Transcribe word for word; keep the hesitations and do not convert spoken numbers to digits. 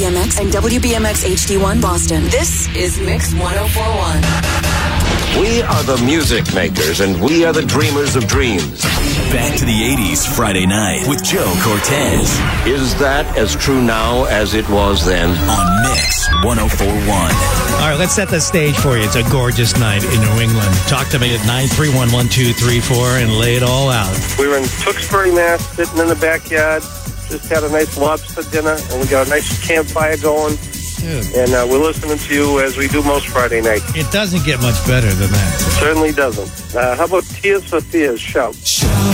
B M X and W B M X H D one Boston. This is Mix one oh four point one. We are the music makers, and we are the dreamers of dreams. Back to the eighties Friday night with Joe Cortez. Is that as true now as it was then? On Mix one oh four point one. All right, let's set the stage for you. It's a gorgeous night in New England. Talk to me at nine three one, one two three four and lay it all out. We were in Tewksbury, Mass, sitting in the backyard. Just had a nice lobster dinner, and we got a nice campfire going. Dude. And uh, we're listening to you as we do most Friday nights. It doesn't get much better than that. It certainly doesn't. Uh, how about Tears for Fears? Shout. Shout.